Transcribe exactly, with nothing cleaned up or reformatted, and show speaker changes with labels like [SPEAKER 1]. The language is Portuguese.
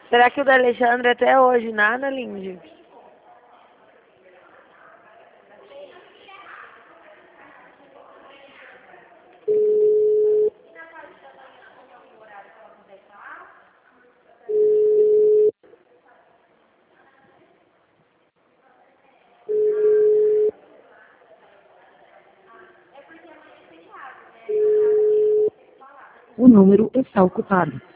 [SPEAKER 1] Será que o da Alexandre até hoje nada, Lindy?
[SPEAKER 2] O número está ocupado.